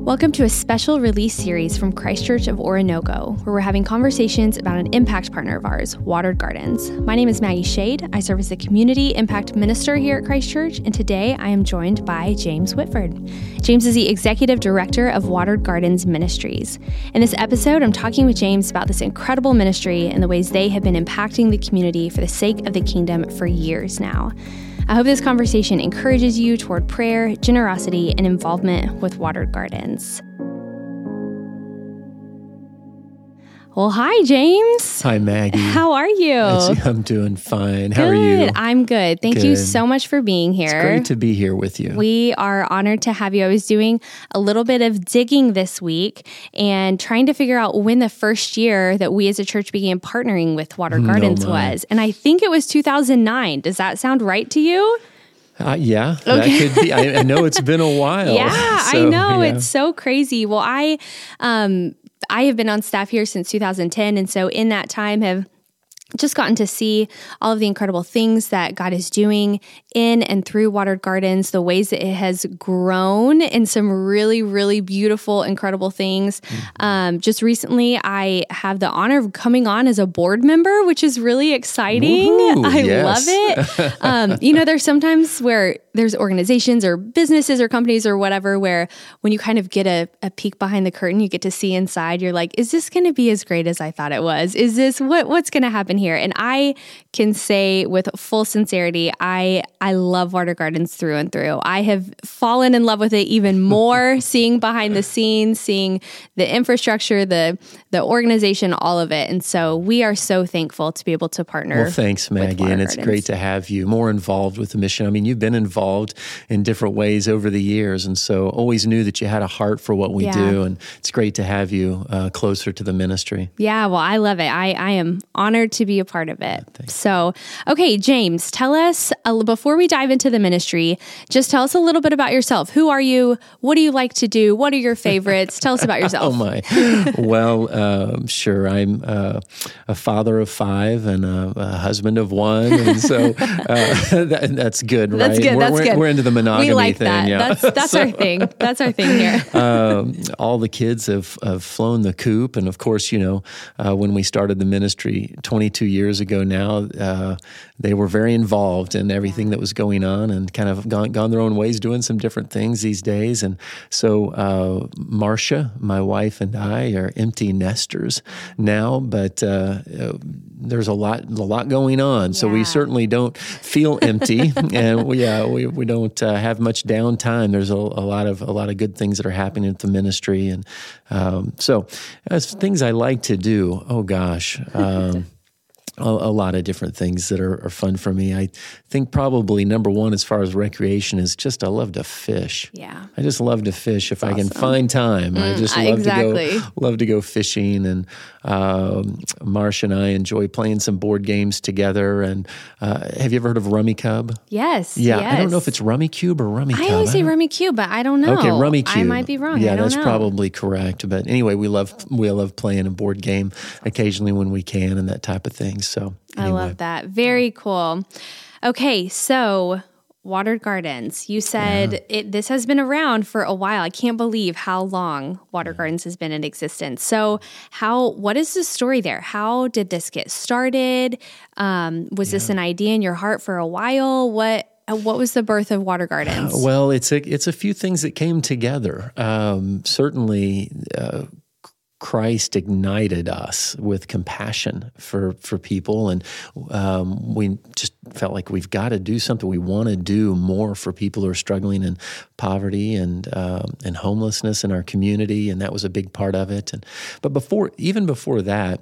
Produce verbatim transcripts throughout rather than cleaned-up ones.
Welcome to a special release series from Christ Church of Orinoco, where we're having conversations about an impact partner of ours, Watered Gardens. My name is Maggie Shade. I serve as a community impact minister here at Christ Church, and today I am joined by James Whitford. James is the executive director of Watered Gardens Ministries. In this episode, I'm talking with James about this incredible ministry and the ways they have been impacting the community for the sake of the kingdom for years now. I hope this conversation encourages you toward prayer, generosity, and involvement with Watered Gardens. Well, hi, James. Hi, Maggie. How are you? I'm doing fine. How good. are you? I'm good. Thank good. you so much for being here. It's great to be here with you. We are honored to have you. I was doing a little bit of digging this week and trying to figure out when the first year that we as a church began partnering with Watered Gardens oh was. And I think it was two thousand nine. Does that sound right to you? Uh, yeah, Okay. that could be. I, I know it's been a while. Yeah, so, I know. yeah. It's so crazy. Well, I, um, I have been on staff here since two thousand ten. And so in that time have just gotten to see all of the incredible things that God is doing in and through Watered Gardens, the ways that it has grown in some really, really beautiful, incredible things. Mm-hmm. Um, just recently, I have the honor of coming on as a board member, which is really exciting. Woo-hoo, I yes. love it. um, you know, there's sometimes where there's organizations or businesses or companies or whatever, where when you kind of get a, a peek behind the curtain, you get to see inside, you're like, is this going to be as great as I thought it was? Is this, what what's going to happen here? And I can say with full sincerity, I I love Watered Gardens through and through. I have fallen in love with it even more, seeing behind the scenes, seeing the infrastructure, the the organization, all of it. And so we are so thankful to be able to partner. Well, thanks, Maggie, and it's Gardens. great to have you more involved with the mission. I mean, you've been involved in different ways over the years, and so always knew that you had a heart for what we Yeah. do, and it's great to have you uh, closer to the ministry. Yeah, well, I love it. I, I am honored to be a part of it. Thanks. So, okay, James, tell us, a, before we dive into the ministry, just tell us a little bit about yourself. Who are you? What do you like to do? What are your favorites? Tell us about yourself. Oh, my. Well, um, sure. I'm uh, a father of five and a, a husband of one. And so uh, that, that's good, right? That's good. We're, That's we're, good. We're into the monogamy we like thing. that. Yeah. That's, that's so, our thing. That's our thing here. um, all the kids have, have flown the coop. And of course, you know, uh, when we started the ministry twenty-two years ago now, uh, they were very involved in everything that was going on and kind of gone, gone their own ways, doing some different things these days. And so uh, Marcia, my wife, and I are empty nesters now, but uh, there's a lot, a lot going on. So Yeah. we certainly don't feel empty, and we, uh, we we don't uh, have much downtime. There's a, a lot of a lot of good things that are happening at the ministry, and um, so as things I like to do. Oh gosh. Um, A, a lot of different things that are, are fun for me. I think probably number one, as far as recreation, is just I love to fish. Yeah. I just love to fish if I can awesome. find time. I Mm, just I- love exactly. to go love to go fishing, and um, Marcia and I enjoy playing some board games together. And uh, have you ever heard of Rummy Cub? Yes. Yeah, yes. I don't know if it's Rummy Cube or Rummy Cub. I always say don't- Rummy Cube, but I don't know. Okay, Rummy Cube. I might be wrong. Yeah, I don't that's know. probably correct. But anyway, we love we love playing a board game occasionally when we can, and that type of thing. So I anyway. love that. Very cool. Okay, so Watered Gardens. You said Yeah. it. This has been around for a while. I can't believe how long Watered Gardens has been in existence. So, how? What is the story there? How did this get started? Um, was this an idea in your heart for a while? What? uh, What was the birth of Watered Gardens? Well, it's a it's a few things that came together. Um, certainly, uh, Christ ignited us with compassion for for people, and um, we just felt like we've got to do something. We want to do more for people who are struggling in poverty and um, and homelessness in our community, and that was a big part of it. And but before, even before that.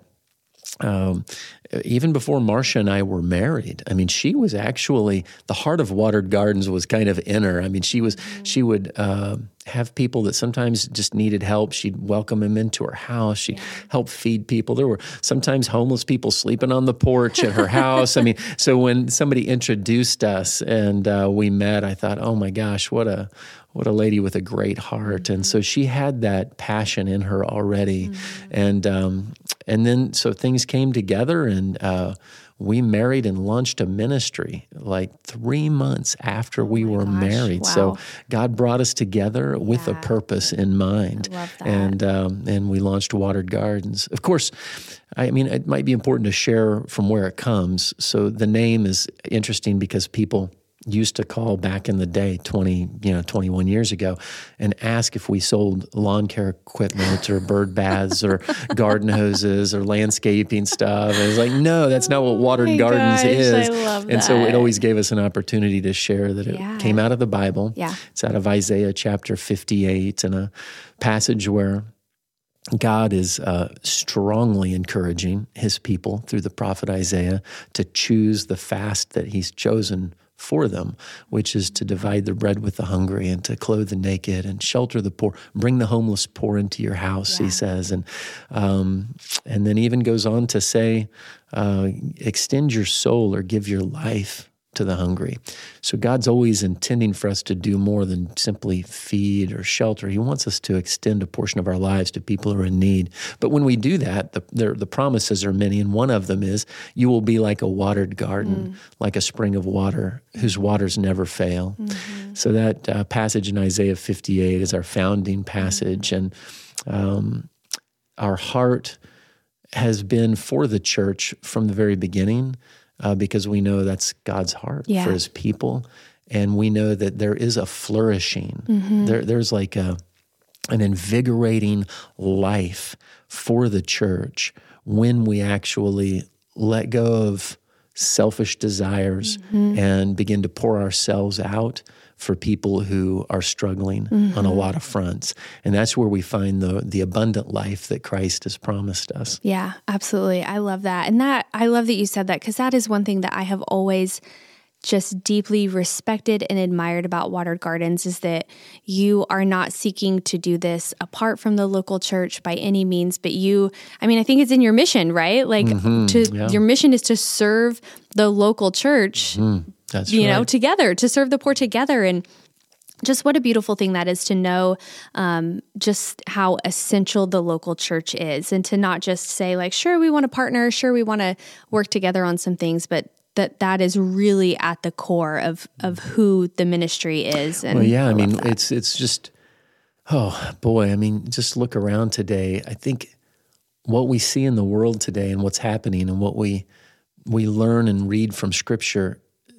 Um, even before Marcia and I were married, I mean, she was actually, the heart of Watered Gardens was kind of in her. I mean, she was, mm-hmm. she would uh, have people that sometimes just needed help. She'd welcome them into her house. She'd yeah. help feed people. There were sometimes homeless people sleeping on the porch at her house. I mean, so when somebody introduced us and uh, we met, I thought, oh my gosh, what a, what a lady with a great heart. Mm-hmm. And so she had that passion in her already. Mm-hmm. And, um, and then, so things came together, and uh, we married and launched a ministry like three months after oh we were gosh. married. Wow. So God brought us together with yeah. a purpose in mind. I love that. And, um, and we launched Watered Gardens. Of course, I mean, it might be important to share from where it comes. So the name is interesting because people used to call back in the day, twenty, you know, twenty-one years ago, and ask if we sold lawn care equipment or bird baths or garden hoses or landscaping stuff. And it's like, no, that's not what Watered oh Gardens gosh, is. I love and that. so it always gave us an opportunity to share that it Yeah. came out of the Bible. Yeah. It's out of Isaiah chapter fifty-eight, and a passage where God is uh, strongly encouraging his people through the prophet Isaiah to choose the fast that he's chosen for them, which is to divide the bread with the hungry and to clothe the naked and shelter the poor, bring the homeless poor into your house, yeah. he says. And um, and then even goes on to say, uh, extend your soul or give your life to the hungry. So God's always intending for us to do more than simply feed or shelter. He wants us to extend a portion of our lives to people who are in need. But when we do that, the, the, the promises are many, and one of them is you will be like a watered garden, mm. like a spring of water whose waters never fail. Mm-hmm. So that uh, passage in Isaiah fifty-eight is our founding passage, and um, our heart has been for the church from the very beginning. Uh, because we know that's God's heart yeah. for his people. And we know that there is a flourishing. Mm-hmm. There, there's like a an invigorating life for the church when we actually let go of selfish desires mm-hmm. and begin to pour ourselves out for people who are struggling mm-hmm. on a lot of fronts. And that's where we find the the abundant life that Christ has promised us. Yeah, absolutely. I love that. And that I love that you said that, because that is one thing that I have always just deeply respected and admired about Watered Gardens, is that you are not seeking to do this apart from the local church by any means, but you, I mean, I think it's in your mission, right? Like mm-hmm. to yeah. your mission is to serve the local church, mm-hmm. That's you right. know, together, to serve the poor together. And just what a beautiful thing that is to know um, just how essential the local church is, and to not just say like, sure, we want to partner, sure, we want to work together on some things, but that that is really at the core of of who the ministry is. And well, yeah, I, I mean, that. it's it's just, oh boy, I mean, just look around today. I think what we see in the world today and what's happening and what we we learn and read from Scripture,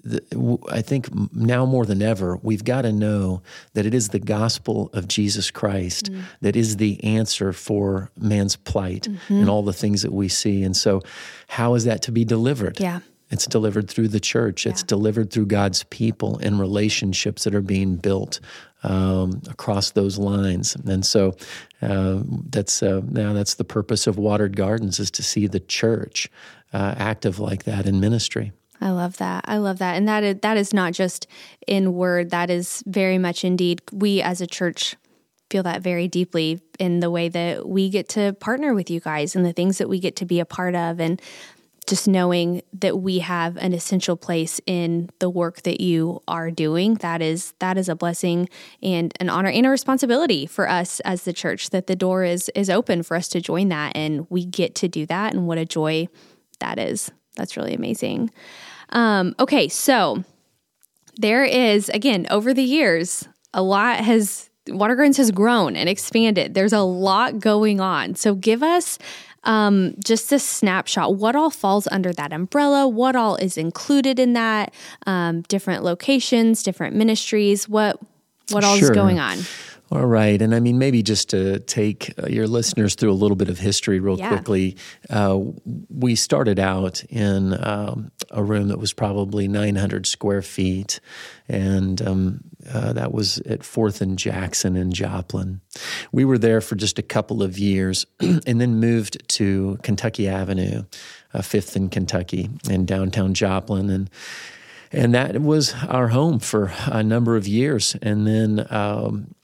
I think now more than ever, we've got to know that it is the gospel of Jesus Christ mm. that is the answer for man's plight mm-hmm. and all the things that we see. And so how is that to be delivered? Yeah. It's delivered through the church. It's yeah. delivered through God's people and relationships that are being built um, across those lines. And so uh, that's uh, now that's the purpose of Watered Gardens, is to see the church uh, active like that in ministry. I love that. I love that. And that is, that is not just in word. That is very much indeed. We as a church feel that very deeply in the way that we get to partner with you guys and the things that we get to be a part of, and just knowing that we have an essential place in the work that you are doing. That is that is a blessing and an honor and a responsibility for us as the church, that the door is is open for us to join that, and we get to do that. And what a joy that is. That's really amazing. Um, okay, so there is, again, over the years, a lot has, Watered Gardens has grown and expanded. There's a lot going on. So give us um, just a snapshot. What all falls under that umbrella? What all is included in that? Um, different locations, different ministries. What what all sure. is going on? All right. And I mean, maybe just to take uh, your listeners through a little bit of history real yeah. quickly, uh, we started out in um, a room that was probably nine hundred square feet, and um, uh, that was at fourth and Jackson in Joplin. We were there for just a couple of years and then moved to Kentucky Avenue, uh, fifth and Kentucky in downtown Joplin, and and that was our home for a number of years. And then um,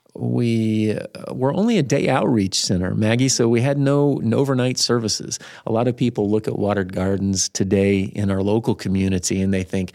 we were only a day outreach center, Maggie, so we had no, no overnight services. A lot of people look at Watered Gardens today in our local community and they think,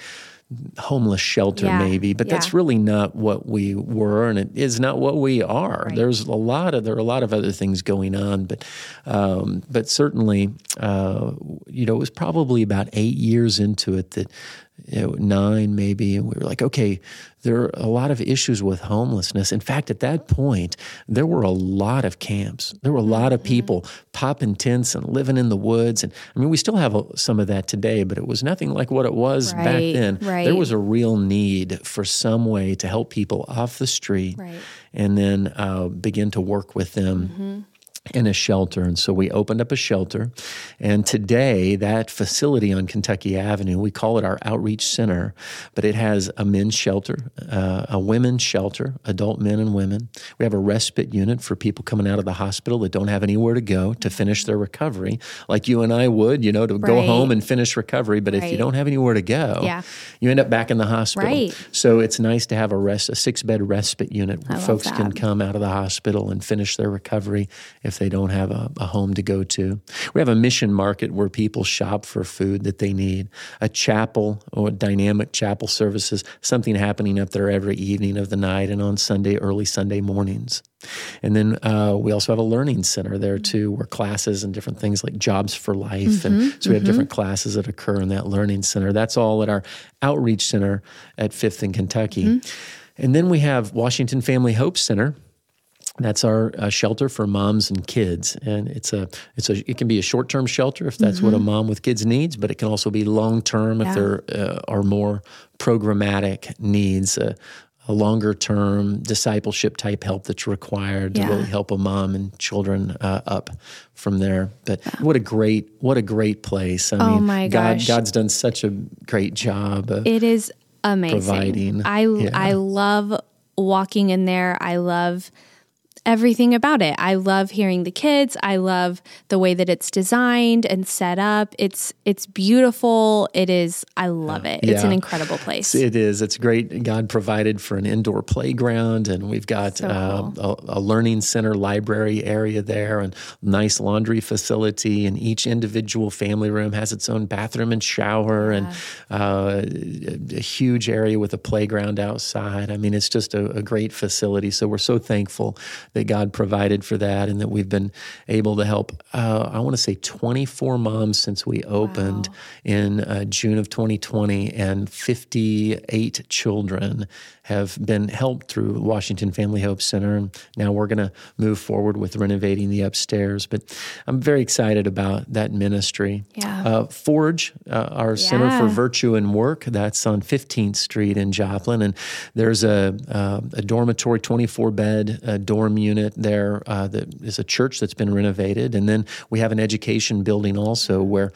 homeless shelter yeah. maybe, but yeah. that's really not what we were, and it is not what we are. Right. There's a lot of there are a lot of other things going on, but um, but certainly, uh, you know, it was probably about eight years into it that. You know, nine maybe, and we were like, okay, there are a lot of issues with homelessness. In fact, at that point, there were a lot of camps. There were a lot of people popping tents and living in the woods. And I mean, we still have a, some of that today, but it was nothing like what it was right, back then. Right. There was a real need for some way to help people off the street right. and then uh, begin to work with them. Mm-hmm. in a shelter. And so we opened up a shelter. And today, that facility on Kentucky Avenue, we call it our outreach center, but it has a men's shelter, uh, a women's shelter, adult men and women. We have a respite unit for people coming out of the hospital that don't have anywhere to go to finish their recovery, like you and I would, you know, to right. go home and finish recovery. But right. if you don't have anywhere to go, yeah. you end up back in the hospital. Right. So it's nice to have a rest, a six-bed respite unit where folks that. can come out of the hospital and finish their recovery if they don't have a, a home to go to. We have a mission market where people shop for food that they need, a chapel or dynamic chapel services, something happening up there every evening of the night and on Sunday, early Sunday mornings. And then uh, we also have a learning center there too, where classes and different things like Jobs for Life. Mm-hmm, and so we have mm-hmm. different classes that occur in that learning center. That's all at our outreach center at Fifth and Kentucky. Mm-hmm. And then we have Washington Family Hope Center. That's our uh, shelter for moms and kids, and it's a it's a it can be a short term shelter if that's mm-hmm. what a mom with kids needs, but it can also be long term yeah. if there uh, are more programmatic needs, uh, a longer term discipleship type help that's required yeah. to really help a mom and children uh, up from there. But yeah. what a great what a great place! I oh mean, my God gosh. God's done such a great job. Of it is amazing. Providing. I yeah. I love walking in there. I love everything about it. I love hearing the kids. I love the way that it's designed and set up. It's it's beautiful. It is, I love it. Yeah. It's an incredible place. It is. It's great. God provided for an indoor playground, and we've got so uh, cool. a, a learning center library area there, and nice laundry facility, and each individual family room has its own bathroom and shower, yeah. and uh, a, a huge area with a playground outside. I mean, it's just a, a great facility. So we're so thankful that God provided for that, and that we've been able to help, uh, I want to say twenty-four moms since we opened wow. in uh, June of twenty twenty, and fifty-eight children have been helped through Washington Family Hope Center. And now we're going to move forward with renovating the upstairs. But I'm very excited about that ministry. Yeah. Uh, Forge, uh, our yeah. Center for Virtue and Work, that's on fifteenth Street in Joplin. And there's a, uh, a dormitory, twenty-four bed uh, dorm unit there uh, that is a church that's been renovated. And then we have an education building also where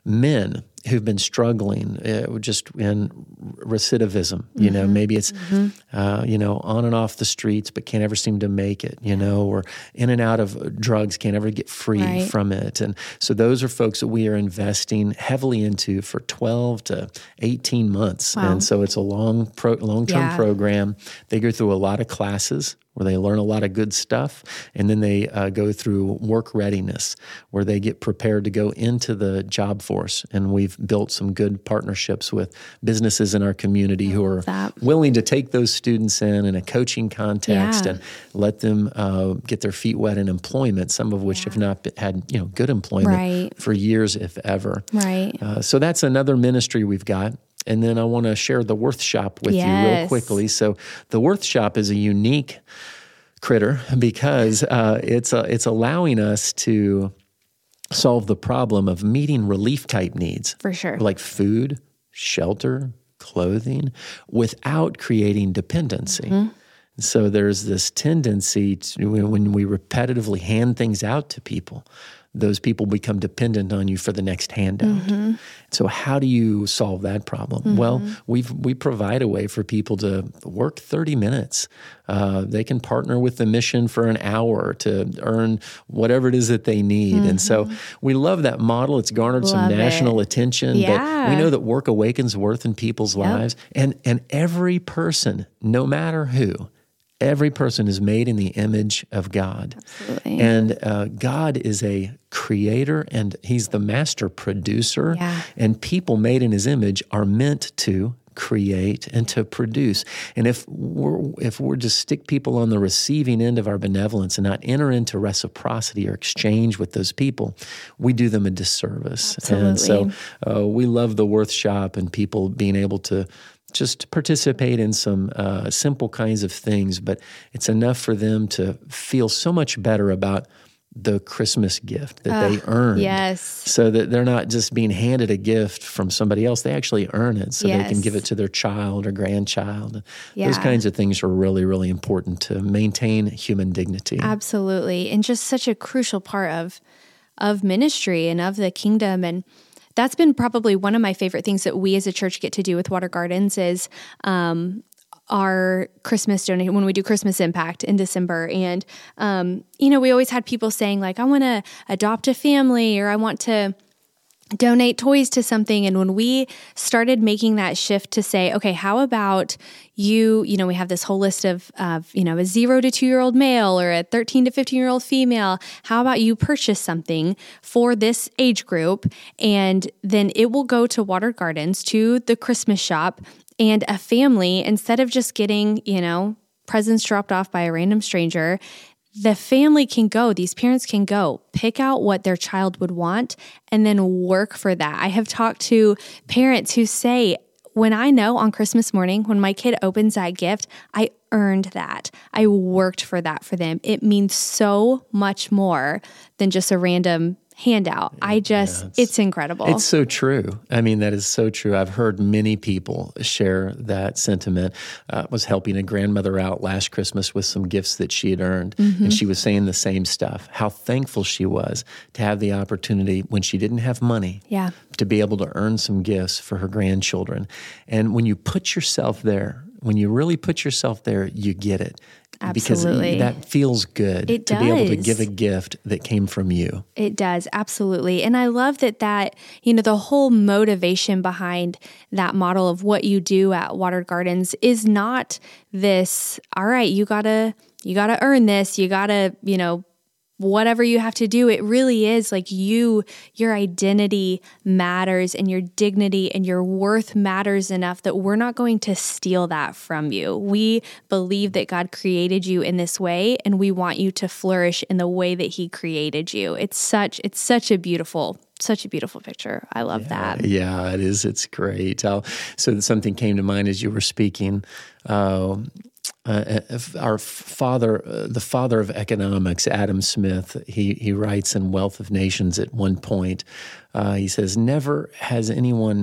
men who've been struggling uh, just in recidivism, you mm-hmm. know, maybe it's, mm-hmm. uh, you know, on and off the streets, but can't ever seem to make it, you know, or in and out of drugs, can't ever get free right. from it. And so those are folks that we are investing heavily into for twelve to eighteen months. Wow. And so it's a long, pro- long-term yeah. program. They go through a lot of classes where they learn a lot of good stuff, and then they uh, go through work readiness, where they get prepared to go into the job force. And we've built some good partnerships with businesses in our community who are that. willing to take those students in in a coaching context yeah. and let them uh, get their feet wet in employment, some of which yeah. have not been, had you know good employment right. for years, if ever. Right. Uh, so that's another ministry we've got. And then I want to share the Worth Shop with yes. you real quickly. So the Worth Shop is a unique critter because uh, it's uh, it's allowing us to solve the problem of meeting relief type needs. For sure. Like food, shelter, clothing, without creating dependency. Mm-hmm. So there's this tendency to, when we repetitively hand things out to people, those people become dependent on you for the next handout. Mm-hmm. So how do you solve that problem? Mm-hmm. Well, we we provide a way for people to work thirty minutes. Uh, they can partner with the mission for an hour to earn whatever it is that they need. Mm-hmm. And so we love that model. It's garnered love some national it. attention. Yeah. But we know that work awakens worth in people's yep. lives. And, and every person, no matter who, every person is made in the image of God. Absolutely. And uh, God is a creator, and he's the master producer. Yeah. And people made in his image are meant to create, and to produce. And if we're, if we're just stick people on the receiving end of our benevolence and not enter into reciprocity or exchange with those people, we do them a disservice. Absolutely. And so uh, we love the Worth Shop and people being able to just participate in some uh, simple kinds of things, but it's enough for them to feel so much better about the Christmas gift that uh, they earned. Yes. So that they're not just being handed a gift from somebody else. They actually earn it so yes. they can give it to their child or grandchild. Yeah. Those kinds of things are really, really important to maintain human dignity. Absolutely. And just such a crucial part of of ministry and of the kingdom. And that's been probably one of my favorite things that we as a church get to do with Water Gardens is um, our Christmas donation, when we do Christmas Impact in December. And, um, you know, we always had people saying like, I want to adopt a family or I want to donate toys to something. And when we started making that shift to say, okay, how about you, you know, we have this whole list of, of, you know, a zero to two year old male or a thirteen to fifteen year old female. How about you purchase something for this age group? And then it will go to Water Gardens, to the Christmas shop, and a family, instead of just getting, you know, presents dropped off by a random stranger, the family can go, these parents can go, pick out what their child would want, and then work for that. I have talked to parents who say, when I know on Christmas morning, when my kid opens that gift, I earned that. I worked for that for them. It means so much more than just a random handout. I just, yeah, it's, it's incredible. It's so true. I mean, that is so true. I've heard many people share that sentiment. I uh, was helping a grandmother out last Christmas with some gifts that she had earned, mm-hmm. and she was saying the same stuff, how thankful she was to have the opportunity when she didn't have money yeah. to be able to earn some gifts for her grandchildren. And when you put yourself there, when you really put yourself there, you get it. Absolutely. Because that feels good it to does. be able to give a gift that came from you. It does, absolutely. And I love that that, you know, the whole motivation behind that model of what you do at Water Gardens is not this, all right, you gotta, you gotta earn this, you gotta, you know, whatever you have to do. It really is like you, your identity matters and your dignity and your worth matters enough that we're not going to steal that from you. We believe that God created you in this way and we want you to flourish in the way that he created you. It's such, it's such a beautiful Such a beautiful picture. I love yeah, that. Yeah, it is. It's great. I'll, so something came to mind as you were speaking. Uh, uh, our father, uh, the father of economics, Adam Smith, he he writes in Wealth of Nations at one point, uh, he says, never has anyone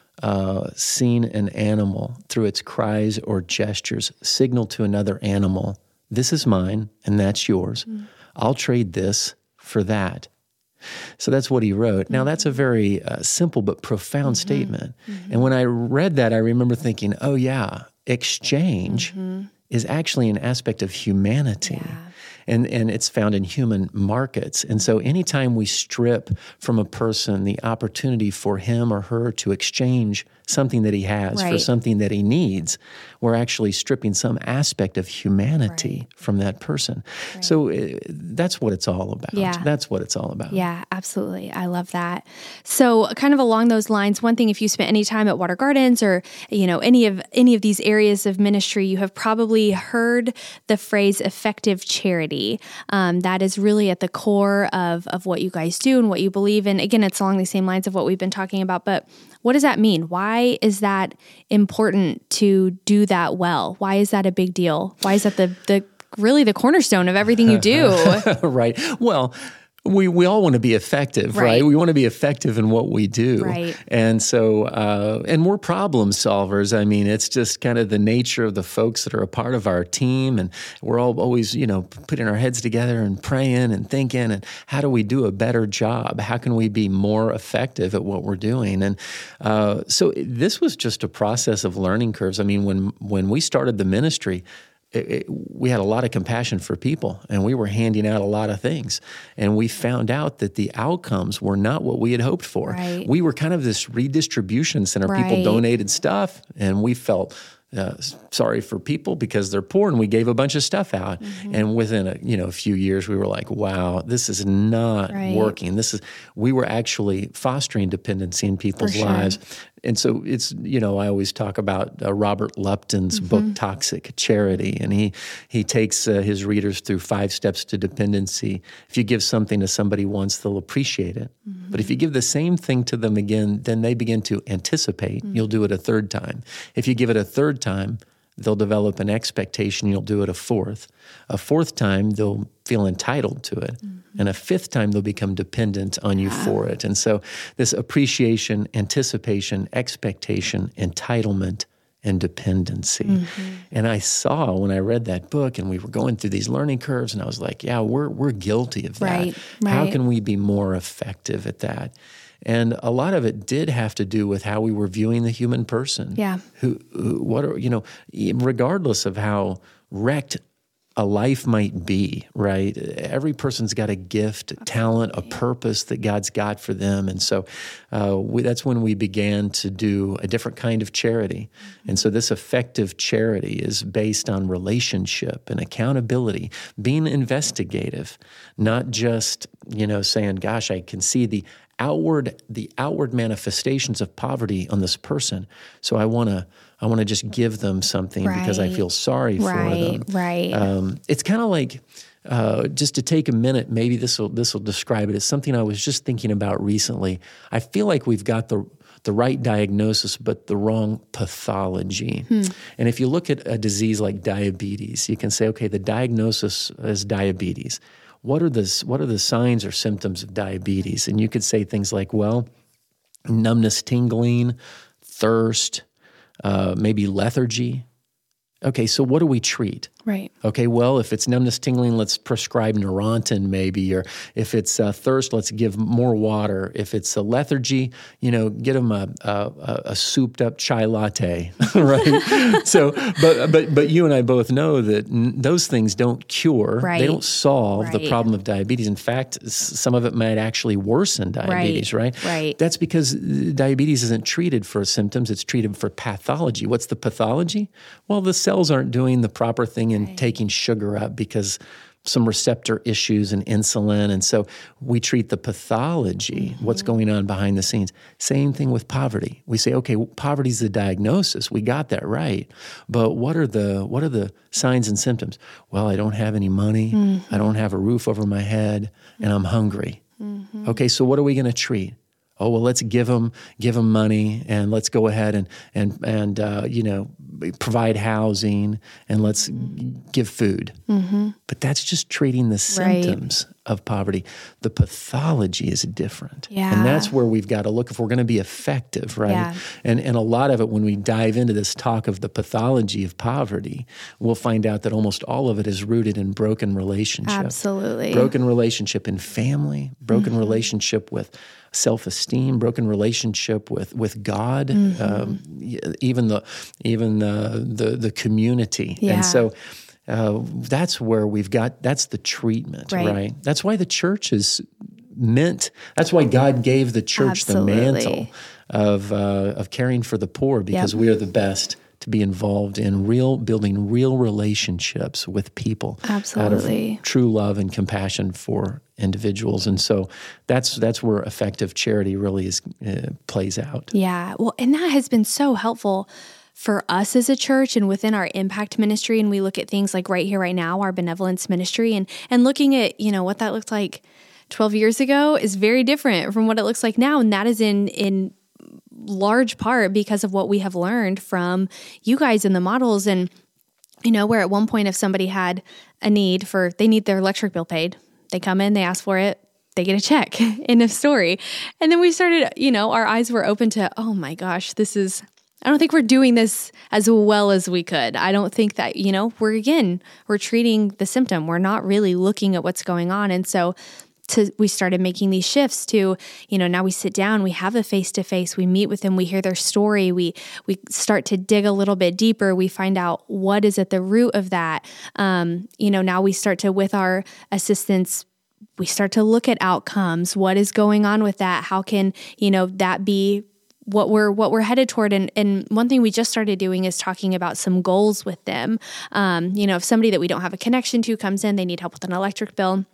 uh, seen an animal through its cries or gestures signal to another animal, this is mine and that's yours. Mm. I'll trade this for that. So that's what he wrote. Now, that's a very uh, simple but profound mm-hmm. statement. Mm-hmm. And when I read that, I remember thinking, oh, yeah, exchange mm-hmm. is actually an aspect of humanity. Yeah. And and it's found in human markets. And so anytime we strip from a person the opportunity for him or her to exchange something that he has right. for something that he needs, we're actually stripping some aspect of humanity right. from that person. Right. So uh, that's what it's all about. Yeah. That's what it's all about. Yeah, absolutely. I love that. So kind of along those lines, one thing, if you spent any time at Water Gardens or, you know, any of any of these areas of ministry, you have probably heard the phrase effective charity. Um, that is really at the core of, of what you guys do and what you believe in. Again, it's along the same lines of what we've been talking about, but what does that mean? Why is that important to do that well? Why is that a big deal? Why is that the the really the cornerstone of everything you do? Right. Well, we we all want to be effective, right? right? We want to be effective in what we do. Right. And so, uh, and we're problem solvers. I mean, it's just kind of the nature of the folks that are a part of our team. And we're all always, you know, putting our heads together and praying and thinking, and how do we do a better job? How can we be more effective at what we're doing? And uh, so this was just a process of learning curves. I mean, when when we started the ministry, It, it, we had a lot of compassion for people, and we were handing out a lot of things. And we found out that the outcomes were not what we had hoped for. Right. We were kind of this redistribution center. Right. People donated stuff, and we felt uh, sorry for people because they're poor, and we gave a bunch of stuff out. Mm-hmm. And within a you know a few years, we were like, "Wow, this is not right. working." This is we were actually fostering dependency in people's For sure. lives. and so it's, you know, I always talk about uh, Robert Lupton's mm-hmm. book, Toxic Charity, and he he takes uh, his readers through five steps to dependency. If you give something to somebody once, they'll appreciate it. Mm-hmm. But if you give the same thing to them again, then they begin to anticipate. Mm-hmm. You'll do it a third time. If you give it a third time, they'll develop an expectation. You'll do it a fourth. A fourth time, they'll feel entitled to it. Mm-hmm. And a fifth time, they'll become dependent on you yeah. for it. And so this appreciation, anticipation, expectation, entitlement, and dependency. Mm-hmm. And I saw when I read that book and we were going through these learning curves, and I was like, yeah, we're we're guilty of that. Right, right. How can we be more effective at that? And a lot of it did have to do with how we were viewing the human person. Yeah. Who, who what are, you know, regardless of how wrecked a life might be, right? Every person's got a gift, a talent, a purpose that God's got for them. And so uh, we, that's when we began to do a different kind of charity. Mm-hmm. And so this effective charity is based on relationship and accountability, being investigative, not just, you know, saying, gosh, I can see the outward the outward manifestations of poverty on this person, so I want to I want to just give them something right. because I feel sorry right, for them. Right, right. Um, it's kind of like uh, just to take a minute. Maybe this will this will describe it. It's something I was just thinking about recently. I feel like we've got the the right diagnosis, but the wrong pathology. Hmm. And if you look at a disease like diabetes, you can say, okay, the diagnosis is diabetes. What are the what are the signs or symptoms of diabetes? And you could say things like, well, numbness, tingling, thirst, uh, maybe lethargy. Okay, so what do we treat? Right. Okay, well, if it's numbness, tingling, let's prescribe Neurontin maybe, or if it's uh, thirst, let's give more water. If it's a lethargy, you know, get them a, a, a souped-up chai latte, right? So, but but but you and I both know that n- those things don't cure. Right. They don't solve right. the problem of diabetes. In fact, s- some of it might actually worsen diabetes, right? Right. right. That's because diabetes isn't treated for symptoms; it's treated for pathology. What's the pathology? Well, the cells aren't doing the proper thing and right. taking sugar up because some receptor issues and insulin. And so we treat the pathology, mm-hmm. what's going on behind the scenes. Same thing with poverty. We say, okay, poverty is the diagnosis. We got that right. But what are the what are the signs and symptoms? Well, I don't have any money. Mm-hmm. I don't have a roof over my head, and I'm hungry. Mm-hmm. Okay, so what are we going to treat? Oh, well, let's give them give them money, and let's go ahead and and and uh, you know provide housing, and let's mm-hmm. give food. Mm-hmm. But that's just treating the symptoms right. of poverty. The pathology is different, yeah. and that's where we've got to look if we're going to be effective, right? Yeah. And and a lot of it, when we dive into this talk of the pathology of poverty, we'll find out that almost all of it is rooted in broken relationship. Absolutely, broken relationship in family, broken mm-hmm. relationship with self-esteem, broken relationship with with God, mm-hmm. um, even the even the the, the community, yeah. and so uh, that's where we've got. That's the treatment, right. right? That's why the church is meant. That's why God gave the church Absolutely. the mantle of uh, of caring for the poor, because yep. we are the best to be involved in real building real relationships with people. Absolutely. Out of true love and compassion for individuals. And so that's that's where effective charity really is uh, plays out. Yeah. Well, and that has been so helpful for us as a church and within our impact ministry. And we look at things like right here, right now, our benevolence ministry, and and looking at, you know, what that looked like twelve years ago is very different from what it looks like now. And that is in in large part because of what we have learned from you guys in the models. And, you know, where at one point, if somebody had a need for, they need their electric bill paid, they come in, they ask for it, they get a check. End of story. And then we started, you know, our eyes were open to, oh my gosh, this is, I don't think we're doing this as well as we could. I don't think that, you know, we're, again, we're treating the symptom. We're not really looking at what's going on. And so To, we started making these shifts to, you know, now we sit down, we have a face-to-face, we meet with them, we hear their story, we we start to dig a little bit deeper, we find out what is at the root of that. Um, you know, now we start to, with our assistants, we start to look at outcomes. What is going on with that? How can, you know, that be what we're what we're headed toward? And, and one thing we just started doing is talking about some goals with them. Um, you know, if somebody that we don't have a connection to comes in, they need help with an electric bill,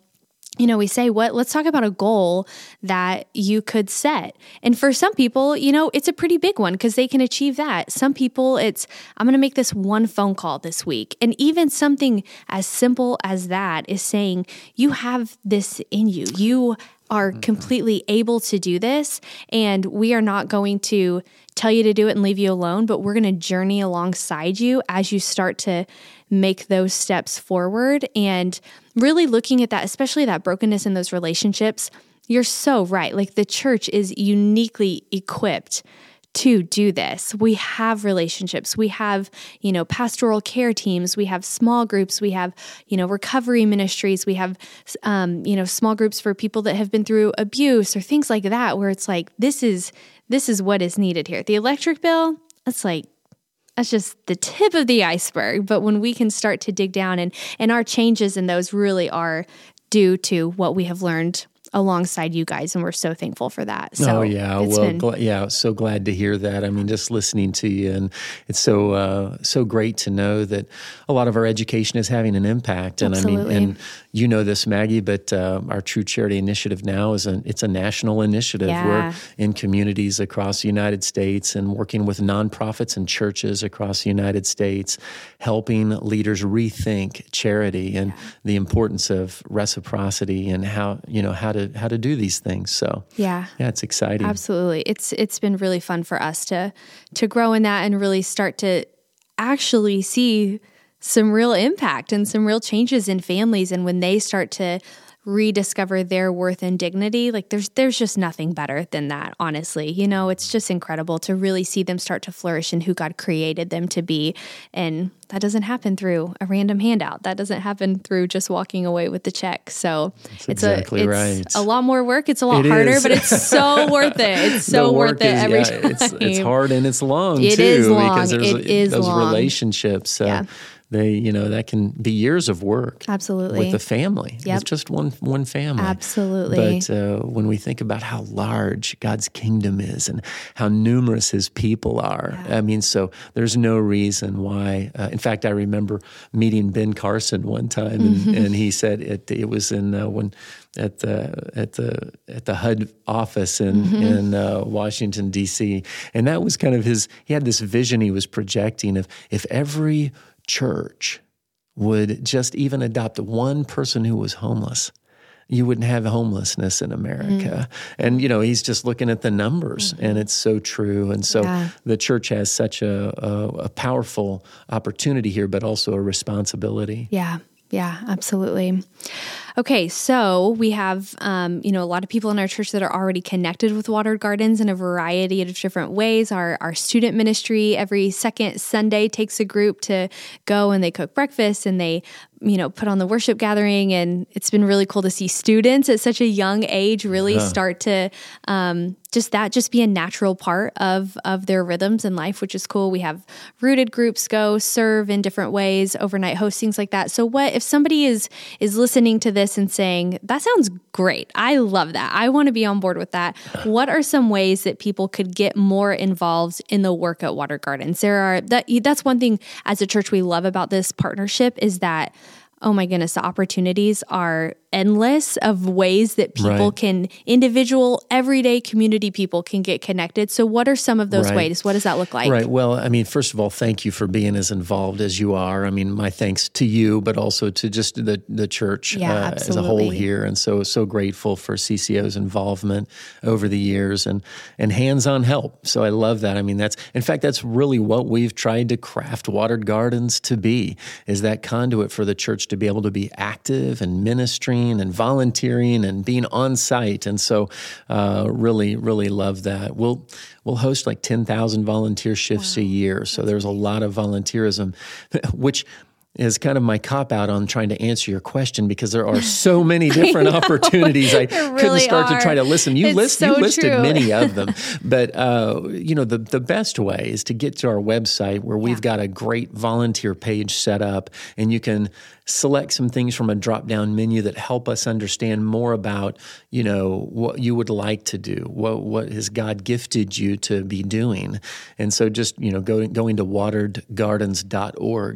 you know, we say, what, let's talk about a goal that you could set. And for some people, you know, it's a pretty big one because they can achieve that. Some people, it's, I'm going to make this one phone call this week. And even something as simple as that is saying, you have this in you. You are completely able to do this, and we are not going to tell you to do it and leave you alone, but we're going to journey alongside you as you start to make those steps forward. And really looking at that, especially that brokenness in those relationships, you're so right. Like the church is uniquely equipped to do this. We have relationships. We have, you know, pastoral care teams. We have small groups. We have, you know, recovery ministries. We have, um, you know, small groups for people that have been through abuse or things like that, where it's like, this is, this is what is needed here. The electric bill, that's like, that's just the tip of the iceberg. But when we can start to dig down, and, and our changes in those really are due to what we have learned alongside you guys, and we're so thankful for that. So oh yeah, well, been... gl- yeah, so glad to hear that. I mean, just listening to you, and it's so uh, so great to know that a lot of our education is having an impact. And Absolutely. I mean, and you know this, Maggie, but uh, our True Charity Initiative now is a it's a national initiative. Yeah. We're in communities across the United States and working with nonprofits and churches across the United States, helping leaders rethink charity and yeah. the importance of reciprocity and how you know how to how to do these things. So yeah, yeah, it's exciting. Absolutely. It's it's been really fun for us to to grow in that and really start to actually see some real impact and some real changes in families. And when they start to rediscover their worth and dignity, like there's there's just nothing better than that, honestly. You know, it's just incredible to really see them start to flourish in who God created them to be. And that doesn't happen through a random handout. That doesn't happen through just walking away with the check. So That's it's exactly a it's right. a lot more work. It's a lot it harder, is. but it's so worth it. It's so worth it is, every yeah, time. It's, it's hard and it's long It too. is long. Because there's It is those long. relationships. Uh, Yeah. They, you know, that can be years of work. Absolutely. With the family. Yep. It's just one one family. Absolutely. But uh, when we think about how large God's kingdom is and how numerous His people are, Yeah. I mean, so there's no reason why. Uh, in fact, I remember meeting Ben Carson one time, and, Mm-hmm. and he said it. It was in uh, when at the at the at the H U D office in Mm-hmm. in uh, Washington D C, and that was kind of his. He had this vision he was projecting of if every church would just even adopt one person who was homeless, you wouldn't have homelessness in America. Mm. And, you know, he's just looking at the numbers, mm-hmm. and it's so true. And so yeah. the church has such a, a, a powerful opportunity here, but also a responsibility. Yeah. Yeah, absolutely. Okay, so we have, um, you know, a lot of people in our church that are already connected with Watered Gardens in a variety of different ways. Our our student ministry every second Sunday takes a group to go and they cook breakfast and they, you know, put on the worship gathering. And it's been really cool to see students at such a young age really yeah. start to um, just that just be a natural part of of their rhythms in life, which is cool. We have rooted groups go serve in different ways, overnight hostings like that. So what if somebody is is listening to this and saying, that sounds great. I love that. I want to be on board with that. What are some ways that people could get more involved in the work at Watered Gardens? There are that that's one thing as a church we love about this partnership is that, oh my goodness, the opportunities are endless of ways that people right. can, individual, everyday community people can get connected. So what are some of those right. ways? What does that look like? Right. Well, I mean, first of all, thank you for being as involved as you are. I mean, my thanks to you, but also to just the, the church yeah, uh, as a whole here. And so, so grateful for C C O's involvement over the years and, and hands-on help. So I love that. I mean, that's, in fact, that's really what we've tried to craft Watered Gardens to be, is that conduit for the church to be able to be active and ministering and volunteering and being on site. And so uh, really, really love that. We'll we'll host like ten thousand volunteer shifts wow. a year. So there's a lot of volunteerism, which is kind of my cop-out on trying to answer your question because there are so many different I opportunities. I really couldn't start are. to try to listen. You, it's list, so you listed true. many of them. But, uh, you know, the, the best way is to get to our website where we've yeah. got a great volunteer page set up, and you can select some things from a drop-down menu that help us understand more about, you know, what you would like to do, what what has God gifted you to be doing. And so just, you know, go, going to watered gardens dot org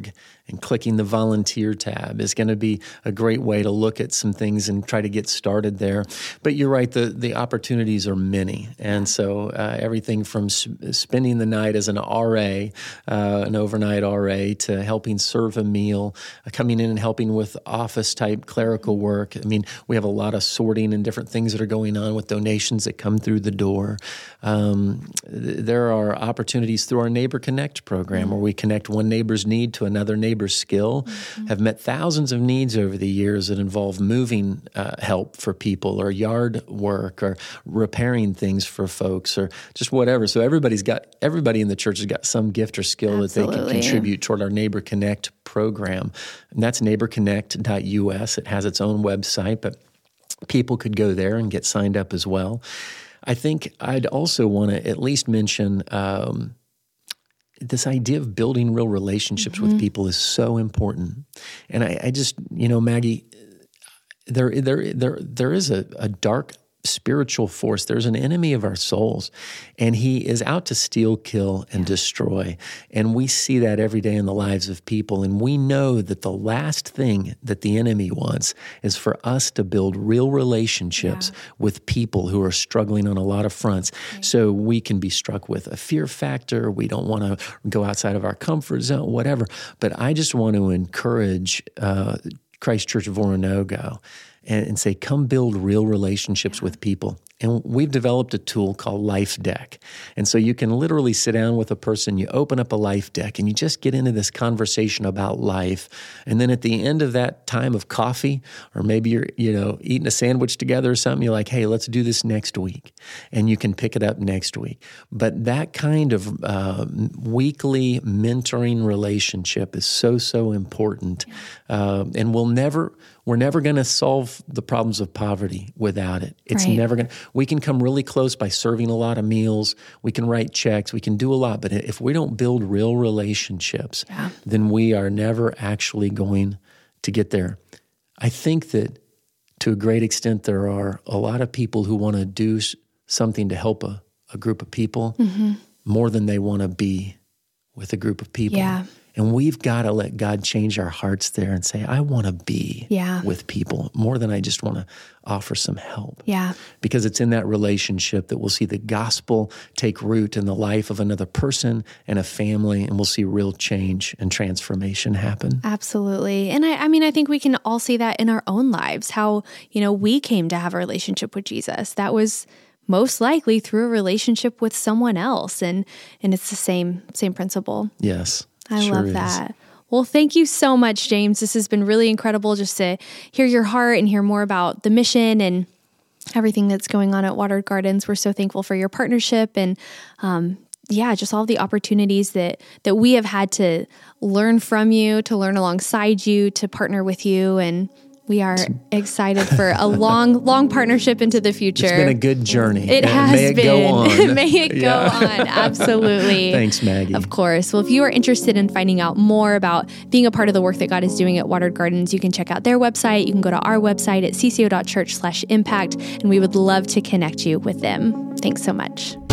and clicking the volunteer tab is going to be a great way to look at some things and try to get started there. But you're right, the, the opportunities are many. And so uh, everything from s- spending the night as an R A, uh, an overnight R A, to helping serve a meal, uh, coming in and helping with office-type clerical work. I mean, we have a lot of sorting and different things that are going on with donations that come through the door. Um, th- there are opportunities through our Neighbor Connect program, mm-hmm. where we connect one neighbor's need to another neighbor's skill. Mm-hmm. Have met thousands of needs over the years that involve moving uh, help for people, or yard work, or repairing things for folks, or just whatever. So everybody's got everybody in the church has got some gift or skill Absolutely. That they can contribute toward our Neighbor Connect program, and that's neighbor connect dot U S. It has its own website, but people could go there and get signed up as well. I think I'd also want to at least mention um, this idea of building real relationships mm-hmm. with people is so important. And I, I just, you know, Maggie, there, there, there, there is a, a dark spiritual force. There's an enemy of our souls, and he is out to steal, kill, and yeah. destroy. And we see that every day in the lives of people. And we know that the last thing that the enemy wants is for us to build real relationships yeah. with people who are struggling on a lot of fronts. Right. So we can be struck with a fear factor. We don't want to go outside of our comfort zone, whatever. But I just want to encourage uh, Christ Church of Oronogo and, and say, come build real relationships yeah. with people. And we've developed a tool called Life Deck. And so you can literally sit down with a person, you open up a Life Deck, and you just get into this conversation about life. And then at the end of that time of coffee, or maybe you're, you know, eating a sandwich together or something, you're like, hey, let's do this next week. And you can pick it up next week. But that kind of uh, weekly mentoring relationship is so, so important. Uh, and we'll never... We're never going to solve the problems of poverty without it. It's right. never going to. We can come really close by serving a lot of meals. We can write checks. We can do a lot. But if we don't build real relationships, yeah. then we are never actually going to get there. I think that to a great extent, there are a lot of people who want to do something to help a, a group of people mm-hmm. more than they want to be with a group of people. Yeah. And we've got to let God change our hearts there and say, I want to be yeah. with people more than I just want to offer some help. Yeah. Because it's in that relationship that we'll see the gospel take root in the life of another person and a family, and we'll see real change and transformation happen. Absolutely. And I, I mean, I think we can all see that in our own lives, how, you know, we came to have a relationship with Jesus. That was most likely through a relationship with someone else. And, and it's the same, same principle. Yes. I sure love that. Is. Well, thank you so much, James. This has been really incredible just to hear your heart and hear more about the mission and everything that's going on at Watered Gardens. We're so thankful for your partnership and, um, yeah, just all the opportunities that, that we have had to learn from you, to learn alongside you, to partner with you. And we are excited for a long, long partnership into the future. It's been a good journey. It has May it been. Go on. May it go yeah. on. Absolutely. Thanks, Maggie. Of course. Well, if you are interested in finding out more about being a part of the work that God is doing at Watered Gardens, you can check out their website. You can go to our website at cco dot church slash impact, and we would love to connect you with them. Thanks so much.